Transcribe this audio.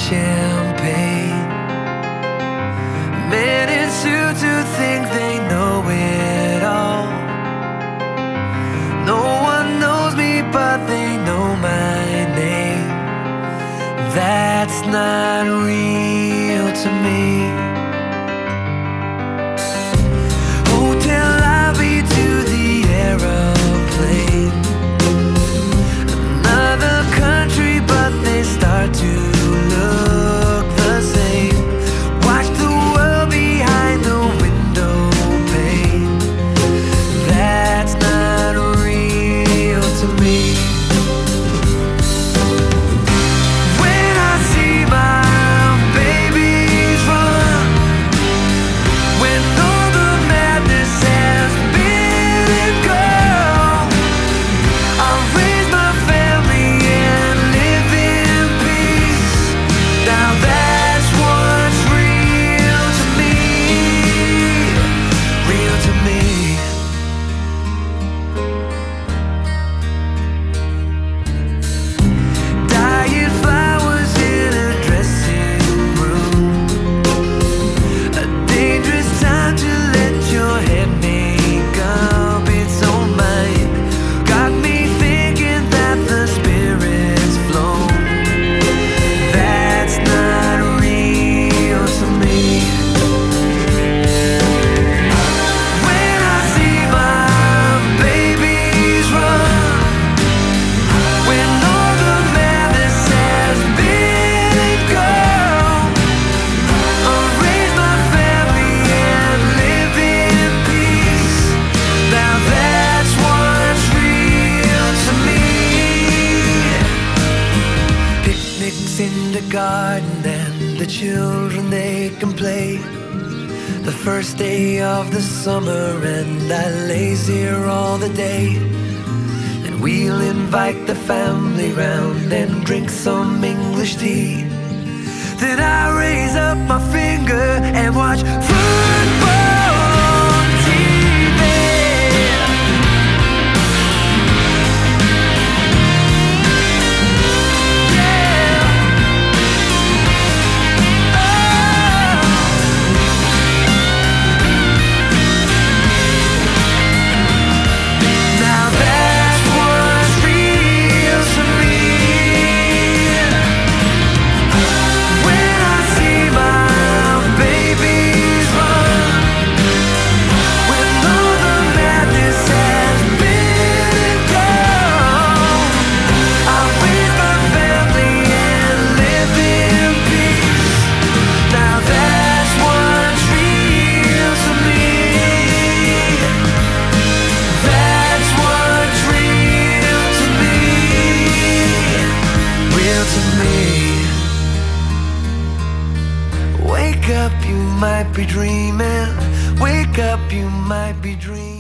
champagne. Men in suits who think they know it all. No one knows me, but they know my name. That's not real to me. Hotel lobby to the aeroplane. Another country, but they start to look the same. Watch the world behind the window pane. That's not real to me. When I see my babies run, when all the madness has been and gone, I'll raise my family and live in peace. Now that's what's real to me. Real to me. Dying flowers in a dressing room. A dangerous time to let your head make up its own mind. Got me thinking that the spirit's flown. That's not real to me. When I see my babies run, when all the madness has been and gone, I'll raise my family and live in peace. Now that's what's real to me. Picnics in the garden and the children, they can play. The first day of the summer and I lays here all the day. And we'll invite the family round and drink some English tea. Then I raise up my finger and watch football on TV. Yeah. Now that's what's real to me. When I see my babies run, when all the madness has been and gone, I'll raise my family and live in peace. Now that's what's real to me. That's what's real to me. Real to me. Wake up, you might be dreaming. Wake up, you might be dreaming.